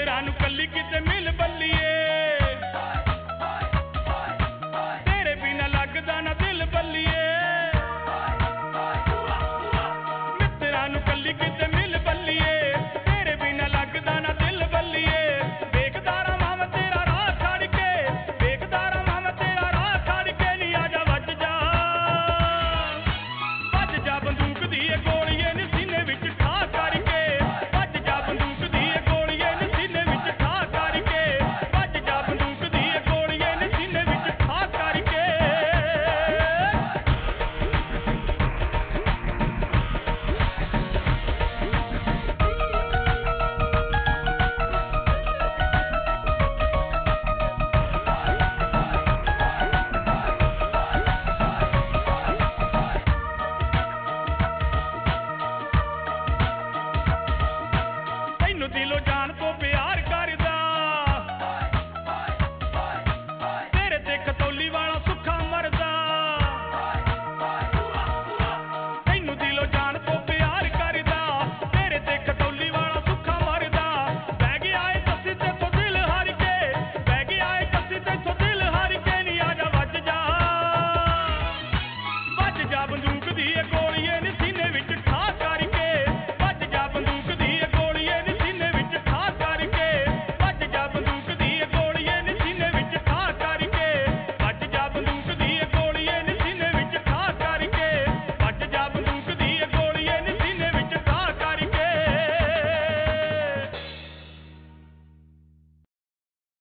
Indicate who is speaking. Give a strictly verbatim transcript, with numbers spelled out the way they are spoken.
Speaker 1: ਮਿੱਤਰਾਂ ਨੂੰ ਕੱਲੀ ਕਿਤੇ ਮਿਲ ਬੱਲੀਏ ਤੇਰੇ ਬਿਨਾ ਲੱਗਦਾ ਨਾ ਦਿਲ ਬੱਲੀਏ ਮਿੱਤਰਾਂ ਨੂੰ ਕੱਲੀ ਕਿਤੇ ਮਿਲ ਬੱਲੀਏ ਤੇਰੇ ਬਿਨਾ ਲੱਗਦਾ ਨਾ ਦਿਲ ਬੱਲੀਏ ਵੇਖਦਾ ਰਵਾਂ ਮੈਂ ਤੇਰਾ ਰਾਹ ਛੱਡ ਕੇ ਵੇਖਦਾ ਰਵਾਂ ਮੈਂ ਤੇਰਾ ਰਾਹ ਛੱਡ ਕੇ ਨੀ ਆਜਾ ਵੱਜ ਜਾ ਵੱਜ ਜਾ ਬੰਦੂਕ ਦੀ ਇਹ ਗੋਲੀਏ ਨੀ ਸੀਨੇ ਵਿੱਚ ਠਾ ਕਰਕੇ ਵੱਜ ਜਾ ਬੰਦੂਕ ਦੀ ਇਹ ਗੋਲੀਏ ਨੀ ਸੀਨੇ ਵਿੱਚ ਠਾ ਕਰਕੇ ਵੱਜ ਜਾ ਬੰਦੂਕ ਦੀ ਇਹ ਗੋਲੀਏ ਨੀ ਸੀਨੇ ਵਿੱਚ ਠਾ ਕਰਕੇ ਤੈਨੂੰ ਦਿਲੋਂ